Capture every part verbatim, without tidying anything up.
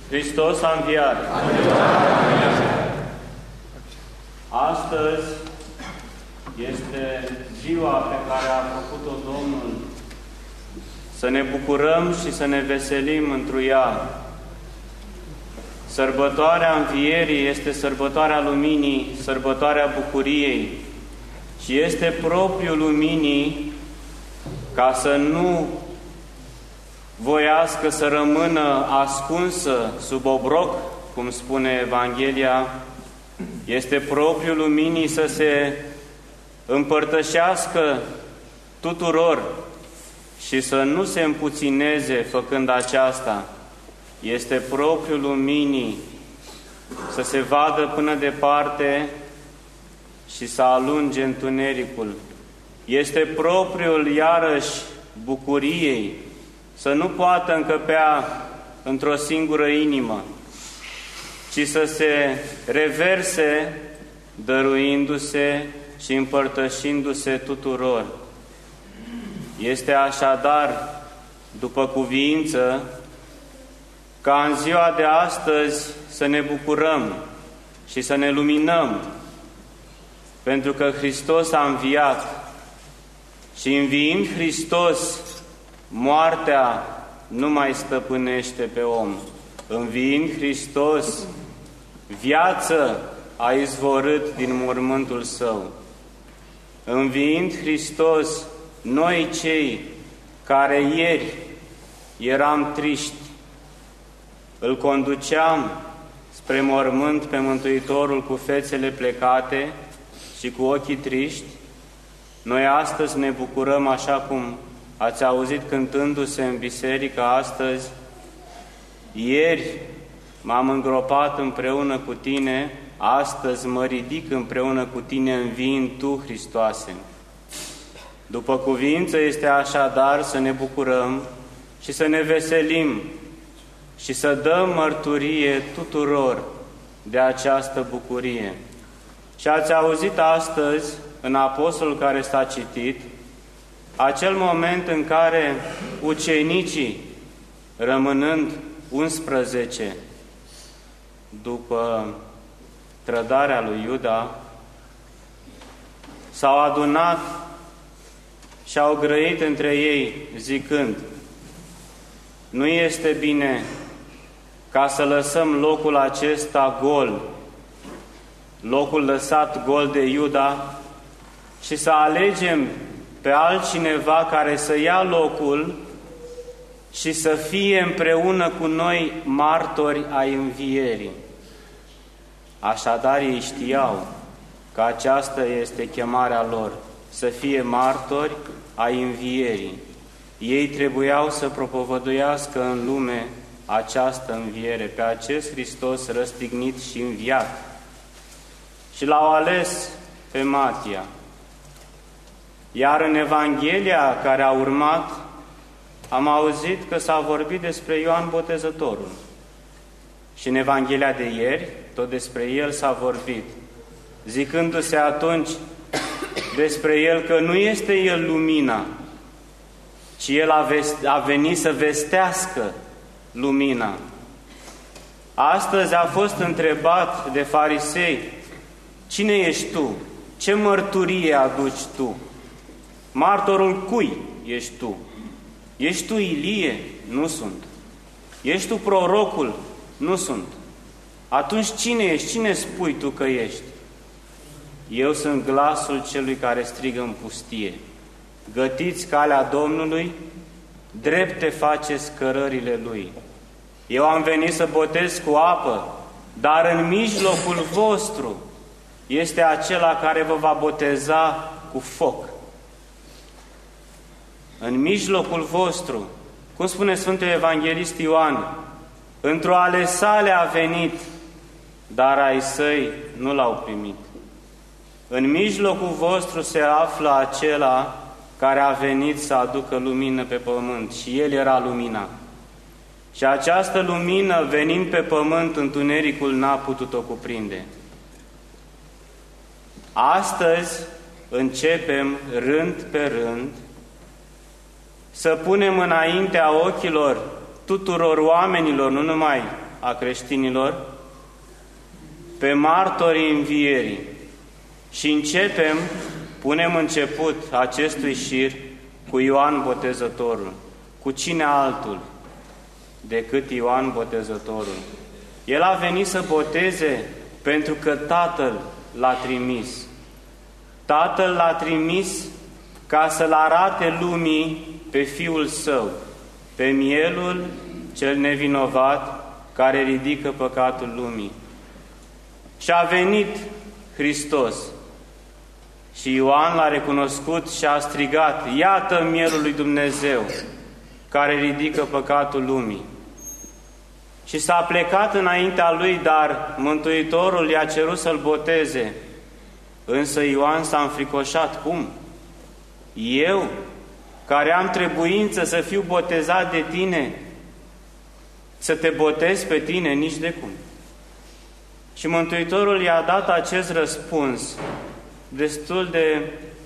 Hristos a înviat! Astăzi este ziua pe care a făcut-o Domnul, să ne bucurăm și să ne veselim întru ea. Sărbătoarea Învierii este sărbătoarea luminii, sărbătoarea bucuriei și este propriul luminii ca să nu voiască să rămână ascunsă sub obroc, cum spune Evanghelia, este propriul luminii să se împărtășească tuturor și să nu se împuțineze făcând aceasta. Este propriul luminii să se vadă până departe și să alunge întunericul. Este propriul, iarăși, bucuriei să nu poată încăpea într-o singură inimă, ci să se reverse dăruindu-se și împărtășindu-se tuturor. Este așadar, după cuviință, ca în ziua de astăzi să ne bucurăm și să ne luminăm, pentru că Hristos a înviat și înviind Hristos, moartea nu mai stăpânește pe om. Înviind Hristos, viață a izvorât din mormântul Său. Înviind Hristos, noi cei care ieri eram triști, îl conduceam spre mormânt pe Mântuitorul cu fețele plecate și cu ochii triști, noi astăzi ne bucurăm, așa cum ați auzit cântându-se în biserică astăzi: ieri m-am îngropat împreună cu tine, astăzi mă ridic împreună cu tine, înviind tu, Hristoase. După cuvință este așadar să ne bucurăm și să ne veselim și să dăm mărturie tuturor de această bucurie. Și ați auzit astăzi, în apostolul care s-a citit, acel moment în care ucenicii, rămânând unsprezece după trădarea lui Iuda, s-au adunat și au grăit între ei, zicând: nu este bine ca să lăsăm locul acesta gol, locul lăsat gol de Iuda, și să alegem pe altcineva care să ia locul și să fie împreună cu noi martori ai învierii. Așadar ei știau că aceasta este chemarea lor, să fie martori ai învierii. Ei trebuiau să propovăduiască în lume această înviere, pe acest Hristos răstignit și înviat. Și l-au ales pe Matia. Iar în Evanghelia care a urmat, am auzit că s-a vorbit despre Ioan Botezătorul. Și în Evanghelia de ieri, tot despre el s-a vorbit, zicându-se atunci despre el că nu este el lumina, ci el a, a venit să vestească lumina. Astăzi a fost întrebat de farisei: cine ești tu? Ce mărturie aduci tu? Martorul cui ești tu? Ești tu Ilie? Nu sunt. Ești tu prorocul? Nu sunt. Atunci cine ești? Cine spui tu că ești? Eu sunt glasul celui care strigă în pustie: gătiți calea Domnului, drepte faceți cărările Lui. Eu am venit să botez cu apă, dar în mijlocul vostru este acela care vă va boteza cu foc. În mijlocul vostru, cum spune Sfântul Evanghelist Ioan, într-o ale sale a venit, dar ai săi nu l-au primit. În mijlocul vostru se află acela care a venit să aducă lumină pe pământ și El era lumina. Și această lumină, venind pe pământ, întunericul n-a putut-o cuprinde. Astăzi începem, rând pe rând, să punem înaintea ochilor tuturor oamenilor, nu numai a creștinilor, pe martorii învierii. Și începem, punem început acestui șir cu Ioan Botezătorul. Cu cine altul decât Ioan Botezătorul? El a venit să boteze pentru că Tatăl l-a trimis. Tatăl l-a trimis ca să-l arate lumii pe Fiul Său, pe Mielul cel nevinovat care ridică păcatul lumii. Și a venit Hristos și Ioan l-a recunoscut și a strigat: iată Mielul lui Dumnezeu care ridică păcatul lumii. Și s-a plecat înaintea lui, dar Mântuitorul i-a cerut să-l boteze. Însă Ioan s-a înfricoșat. Cum? Eu, care am trebuință să fiu botezat de tine, să te botez pe tine? Nici de cum. Și Mântuitorul i-a dat acest răspuns destul de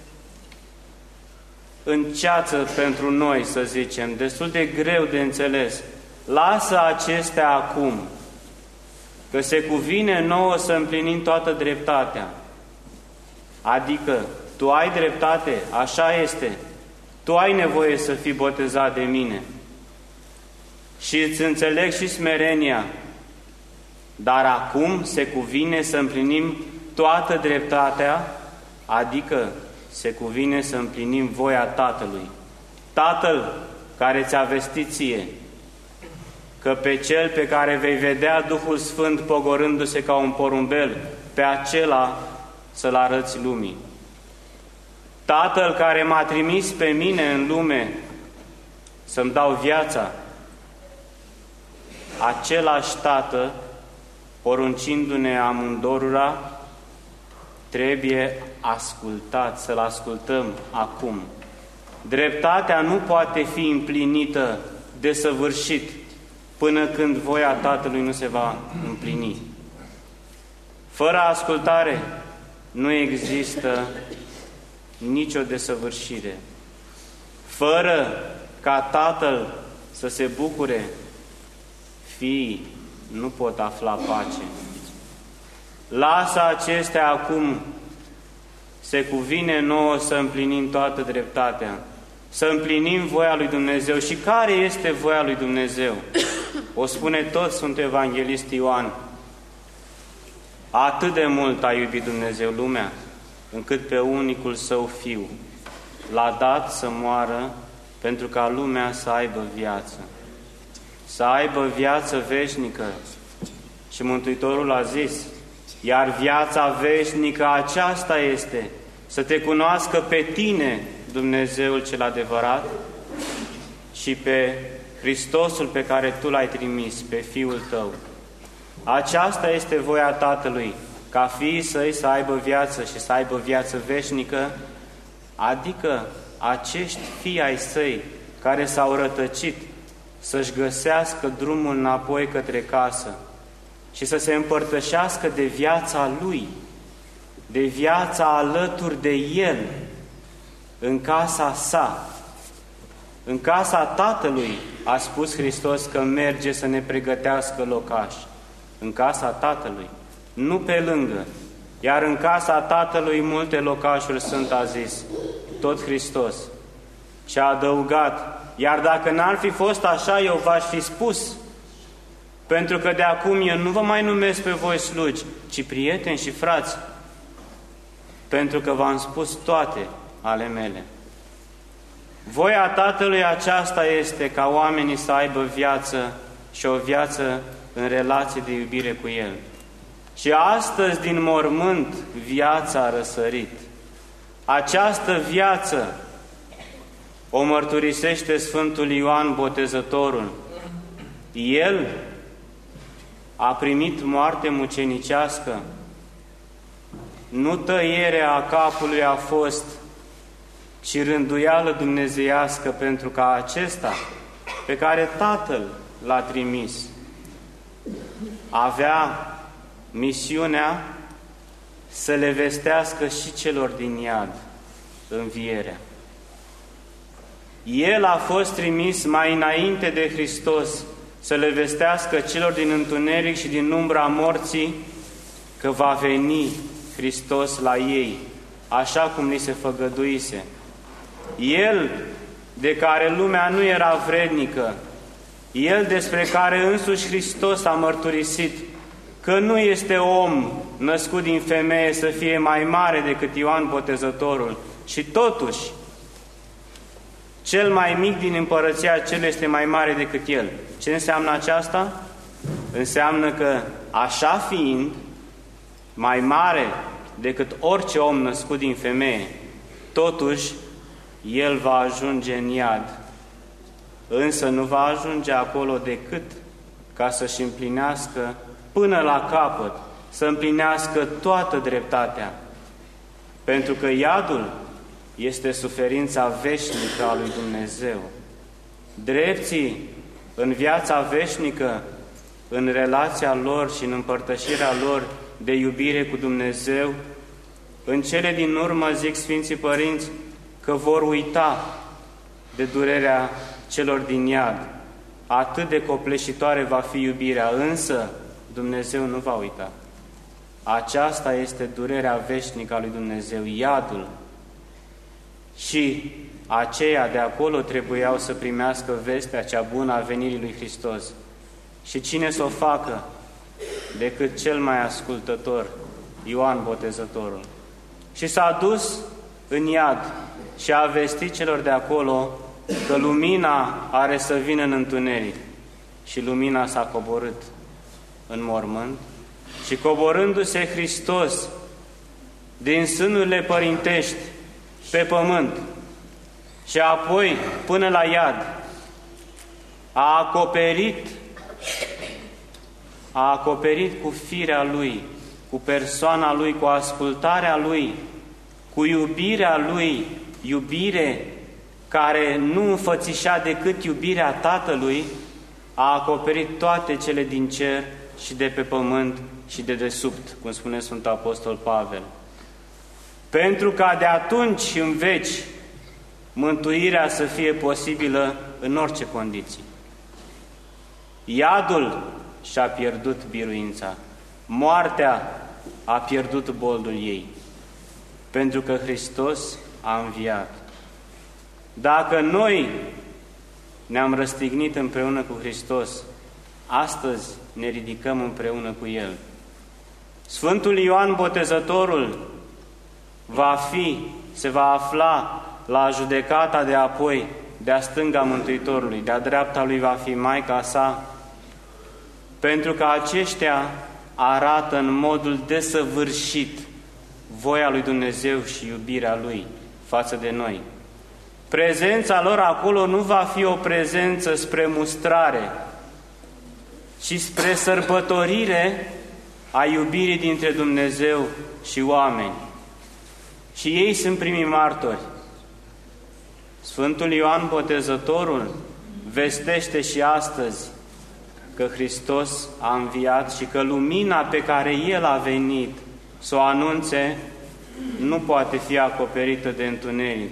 înceață pentru noi, să zicem, destul de greu de înțeles. Lasă acestea acum, că se cuvine nouă să împlinim toată dreptatea. Adică, tu ai dreptate, așa este, tu ai nevoie să fii botezat de mine. Și îți înțeleg și smerenia, dar acum se cuvine să împlinim toată dreptatea, adică se cuvine să împlinim voia Tatălui. Tatăl care ți-a vestit ție că pe cel pe care vei vedea Duhul Sfânt pogorându-se ca un porumbel, pe acela să-l arăți lumii. Tatăl care m-a trimis pe mine în lume să-mi dau viața, același Tată, poruncindu-ne amândorura, trebuie ascultat, să-L ascultăm acum. Dreptatea nu poate fi împlinită desăvârșit până când voia Tatălui nu se va împlini. Fără ascultare nu există nicio desăvârșire. Fără ca Tatăl să se bucure, fiii nu pot afla pace. Lasă acestea acum, se cuvine nouă să împlinim toată dreptatea, să împlinim voia lui Dumnezeu. Și care este voia lui Dumnezeu? O spune tot Sfântul Evanghelist Ioan: atât de mult a iubit Dumnezeu lumea, încât pe unicul Său Fiu l-a dat să moară pentru ca lumea să aibă viață, să aibă viață veșnică. Și Mântuitorul a zis: iar viața veșnică aceasta este, să te cunoască pe tine, Dumnezeul cel adevărat, și pe Hristosul pe care tu l-ai trimis, pe Fiul tău. Aceasta este voia Tatălui, ca fiii săi să aibă viață și să aibă viață veșnică, adică acești fii ai săi care s-au rătăcit să-și găsească drumul înapoi către casă și să se împărtășească de viața Lui, de viața alături de El, în casa sa. În casa Tatălui a spus Hristos că merge să ne pregătească locaș. În casa Tatălui, nu pe lângă. Iar în casa Tatălui multe locașuri sunt, a zis tot Hristos. Și a adăugat: iar dacă n-ar fi fost așa, eu v-aș fi spus, pentru că de acum eu nu vă mai numesc pe voi slugi, ci prieteni și frați, pentru că v-am spus toate ale mele. Voia Tatălui aceasta este ca oamenii să aibă viață și o viață în relație de iubire cu El. Și astăzi din mormânt viața a răsărit. Această viață o mărturisește Sfântul Ioan Botezătorul. El a primit moarte mucenicească. Nu tăierea capului a fost, ci rânduială dumnezeiască, pentru ca acesta, pe care Tatăl l-a trimis, avea misiunea să le vestească și celor din iad învierea. El a fost trimis mai înainte de Hristos să le vestească celor din întuneric și din umbra morții că va veni Hristos la ei, așa cum li se făgăduise. El, de care lumea nu era vrednică, El despre care însuși Hristos a mărturisit că nu este om născut din femeie să fie mai mare decât Ioan Botezătorul, și totuși cel mai mic din împărăția Celui este mai mare decât el. Ce înseamnă aceasta? Înseamnă că, așa fiind, mai mare decât orice om născut din femeie, totuși el va ajunge în iad. Însă nu va ajunge acolo decât ca să-și împlinească până la capăt, să împlinească toată dreptatea. Pentru că iadul este suferința veșnică a lui Dumnezeu. Drepții în viața veșnică, în relația lor și în împărtășirea lor de iubire cu Dumnezeu, în cele din urmă, zic Sfinții Părinți, că vor uita de durerea celor din iad. Atât de copleșitoare va fi iubirea, însă Dumnezeu nu va uita. Aceasta este durerea veșnică a lui Dumnezeu, iadul. Și aceia de acolo trebuiau să primească vestea cea bună a venirii lui Hristos. Și cine să o facă decât cel mai ascultător, Ioan Botezătorul. Și s-a dus în iad și a vestit celor de acolo că lumina are să vină în întuneric. Și lumina s-a coborât în mormânt și coborându-se Hristos din sânurile părintești pe pământ și apoi până la iad, a acoperit, a acoperit cu firea Lui, cu persoana Lui, cu ascultarea Lui, cu iubirea Lui, iubire care nu înfățișa decât iubirea Tatălui, a acoperit toate cele din cer și de pe pământ și de desubt, cum spune Sfântul Apostol Pavel. Pentru ca de atunci în veci mântuirea să fie posibilă în orice condiții. Iadul și-a pierdut biruința, moartea a pierdut boldul ei, pentru că Hristos a înviat. Dacă noi ne-am răstignit împreună cu Hristos, astăzi ne ridicăm împreună cu El. Sfântul Ioan Botezătorul va fi, se va afla la judecata de apoi, de-a stânga Mântuitorului, de-a dreapta Lui va fi Maica sa, pentru că aceștia arată în modul desăvârșit voia lui Dumnezeu și iubirea Lui față de noi. Prezența lor acolo nu va fi o prezență spre mustrare, ci spre sărbătorire a iubirii dintre Dumnezeu și oameni. Și ei sunt primii martori. Sfântul Ioan Botezătorul vestește și astăzi că Hristos a înviat și că lumina pe care El a venit să o anunțe nu poate fi acoperită de întuneric.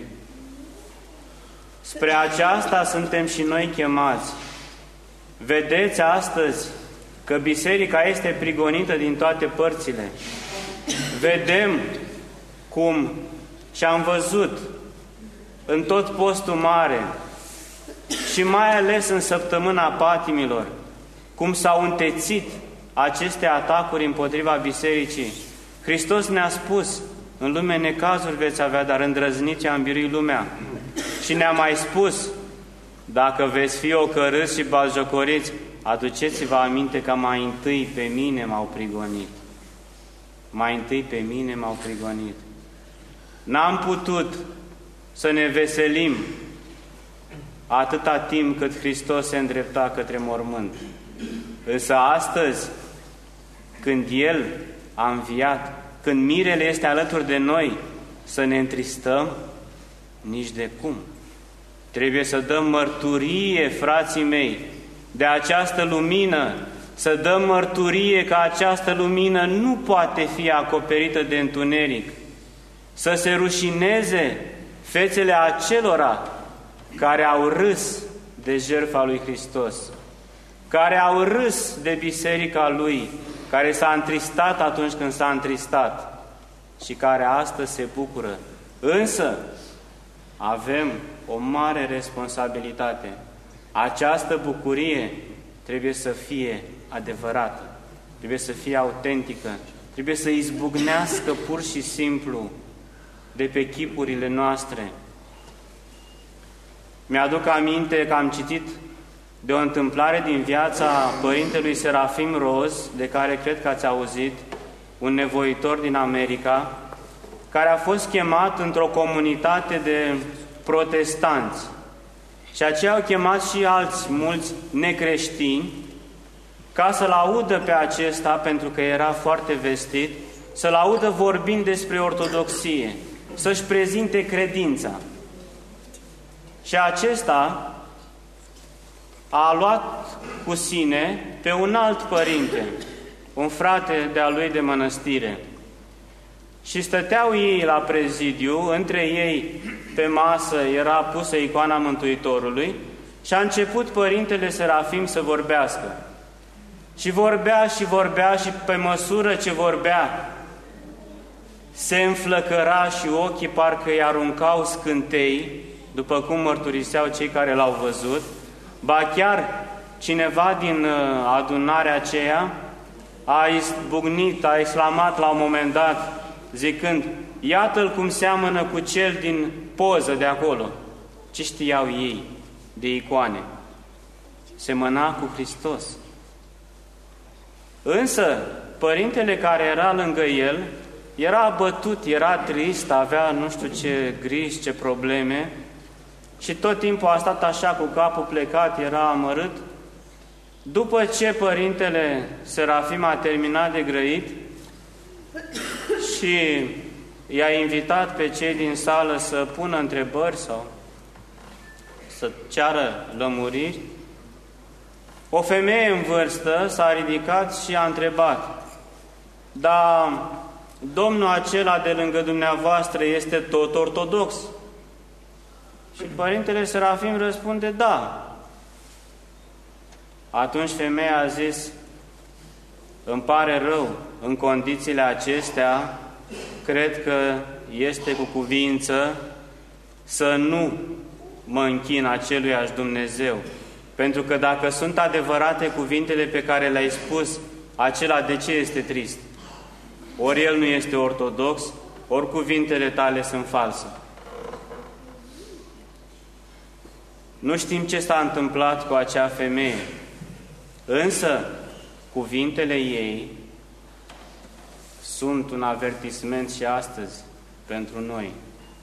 Spre aceasta suntem și noi chemați. Vedeți astăzi că biserica este prigonită din toate părțile. Vedem cum și am văzut în tot postul mare și mai ales în săptămâna patimilor, cum s-au întețit aceste atacuri împotriva bisericii. Hristos ne-a spus, în lume necazuri veți avea, dar îndrăzniți a înbirui lumea. Și ne-a mai spus, dacă veți fi ocărâți și batjocoriți, aduceți-vă aminte că mai întâi pe mine m-au prigonit. Mai întâi pe mine m-au prigonit. N-am putut să ne veselim atâta timp cât Hristos se îndrepta către mormânt. Însă astăzi, când El a înviat, când mirele este alături de noi, să ne întristăm? Nici de cum. Trebuie să dăm mărturie, frații mei, de această lumină, să dăm mărturie că această lumină nu poate fi acoperită de întuneric, să se rușineze fețele acelora care au râs de jertfa lui Hristos. care au râs de biserica lui, care s-a întristat atunci când s-a întristat și care astăzi se bucură. Însă avem o mare responsabilitate. Această bucurie trebuie să fie adevărată, trebuie să fie autentică, trebuie să izbucnească pur și simplu de pe chipurile noastre. Mi-aduc aminte că am citit de o întâmplare din viața părintelui Serafim Roz, de care cred că ați auzit, un nevoitor din America, care a fost chemat într-o comunitate de protestanți. Și aceia au chemat și alți mulți necreștini ca să-l audă pe acesta, pentru că era foarte vestit, să-l audă vorbind despre ortodoxie, să-și prezinte credința. Și acesta a luat cu sine pe un alt părinte, un frate de-a lui de mănăstire. Și stăteau ei la prezidiu, între ei pe masă era pusă icoana Mântuitorului și a început părintele Serafim să vorbească. Și vorbea și vorbea și pe măsură ce vorbea se înflăcăra și ochii parcă îi aruncau scântei, după cum mărturiseau cei care l-au văzut. Ba chiar cineva din adunarea aceea a izbucnit, a exclamat la un moment dat, zicând: iată-l cum seamănă cu cel din poză de acolo. Ce știau ei de icoane? Semăna cu Hristos. Însă, părintele care era lângă el era abătut, era trist, avea nu știu ce griji, ce probleme și tot timpul a stat așa cu capul plecat, era amărât. După ce părintele Serafim a terminat de grăit și i-a invitat pe cei din sală să pună întrebări sau să ceară lămuriri, o femeie în vârstă s-a ridicat și a întrebat: dar domnul acela de lângă dumneavoastră este tot ortodox? Și părintele Serafim răspunde: da. Atunci femeia a zis: îmi pare rău, în condițiile acestea, cred că este cu cuvință să nu mă închin aceluiași Dumnezeu. Pentru că dacă sunt adevărate cuvintele pe care le-ai spus, acela de ce este trist? Ori el nu este ortodox, ori cuvintele tale sunt false. Nu știm ce s-a întâmplat cu acea femeie, însă cuvintele ei sunt un avertisment și astăzi pentru noi.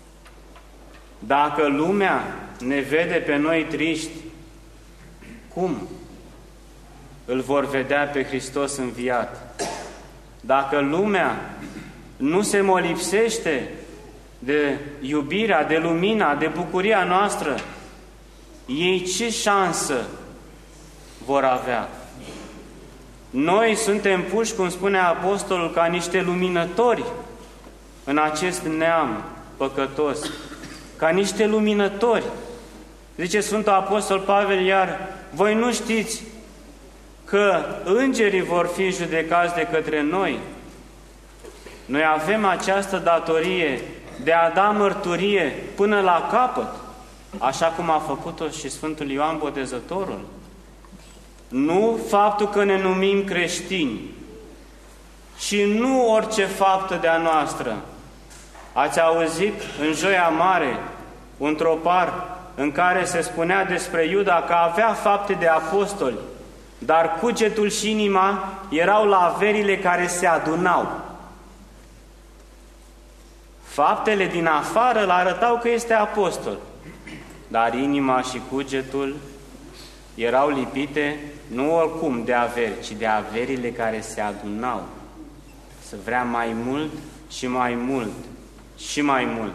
Dacă lumea ne vede pe noi triști, cum îl vor vedea pe Hristos înviat? Dacă lumea nu se molipsește de iubirea, de lumina, de bucuria noastră, ei ce șansă vor avea? Noi suntem puși, cum spune Apostolul, ca niște luminători în acest neam păcătos, ca niște luminători. Zice Sfântul Apostol Pavel iar: voi nu știți că îngerii vor fi judecați de către noi? Noi avem această datorie de a da mărturie până la capăt, așa cum a făcut-o și Sfântul Ioan Botezătorul. Nu faptul că ne numim creștini și nu orice faptă de-a noastră. Ați auzit în Joia Mare un tropar în care se spunea despre Iuda că avea fapte de apostoli, dar cugetul și inima erau la averile care se adunau. Faptele din afară îl arătau că este apostol, dar inima și cugetul erau lipite nu oricum de averi, ci de averile care se adunau. Să vrea mai mult și mai mult și mai mult.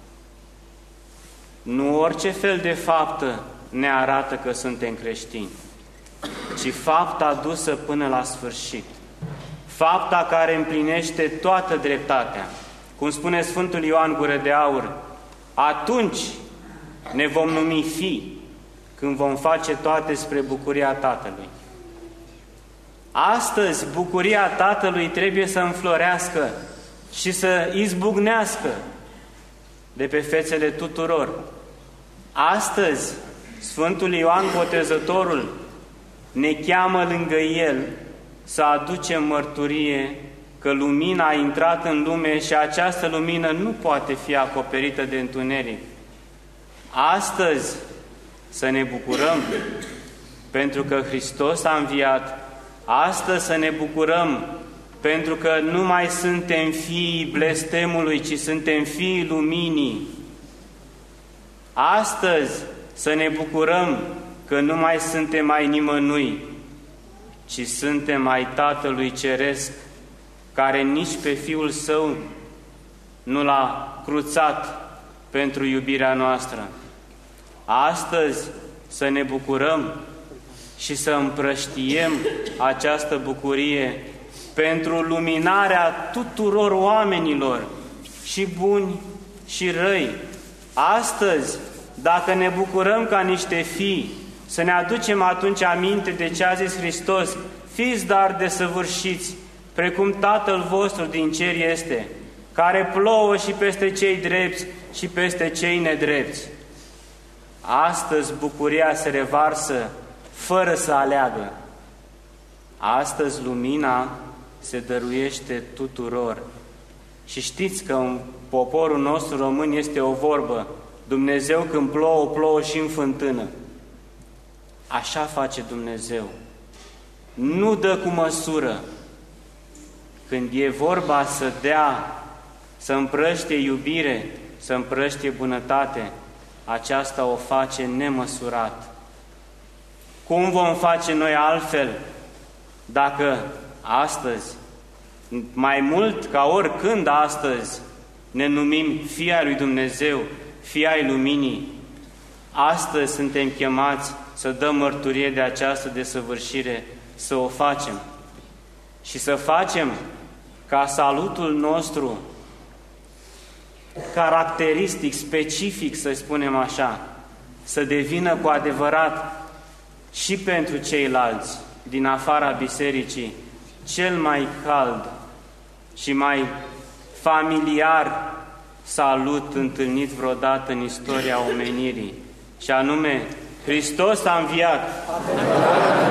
Nu orice fel de faptă ne arată că suntem creștini, ci fapta adusă până la sfârșit. Fapta care împlinește toată dreptatea. Cum spune Sfântul Ioan Gură de Aur: atunci ne vom numi fii, când vom face toate spre bucuria Tatălui. Astăzi, bucuria Tatălui trebuie să înflorească și să izbucnească de pe fețele tuturor. Astăzi, Sfântul Ioan Botezătorul ne cheamă lângă El să aducem mărturie că lumina a intrat în lume și această lumină nu poate fi acoperită de întuneric. Astăzi să ne bucurăm pentru că Hristos a înviat. Astăzi să ne bucurăm pentru că nu mai suntem fiii blestemului, ci suntem fiii luminii. Astăzi să ne bucurăm că nu mai suntem ai nimănui, ci suntem ai Tatălui Ceresc, care nici pe Fiul Său nu l-a cruțat pentru iubirea noastră. Astăzi să ne bucurăm și să împrăștiem această bucurie pentru luminarea tuturor oamenilor, și buni și răi. Astăzi, dacă ne bucurăm ca niște fii, să ne aducem atunci aminte de ce a zis Hristos: fiți dar desăvârșiți, precum Tatăl vostru din cer este, care plouă și peste cei drepți și peste cei nedrepți. Astăzi bucuria se revarsă fără să aleagă. Astăzi lumina se dăruiește tuturor. Și știți că în poporul nostru român este o vorbă: Dumnezeu când plouă, plouă și în fântână. Așa face Dumnezeu. Nu dă cu măsură. Când e vorba să dea, să împrăștie iubire, să împrăștie bunătate, aceasta o face nemăsurat. Cum vom face noi altfel dacă astăzi, mai mult ca oricând astăzi, ne numim fii ai lui Dumnezeu, fii ai luminii? Astăzi suntem chemați să dăm mărturie de această desăvârșire, să o facem. Și să facem ca salutul nostru caracteristic, specific, să spunem așa, să devină cu adevărat și pentru ceilalți din afara bisericii cel mai cald și mai familiar salut întâlnit vreodată în istoria omenirii, și anume: Hristos a înviat!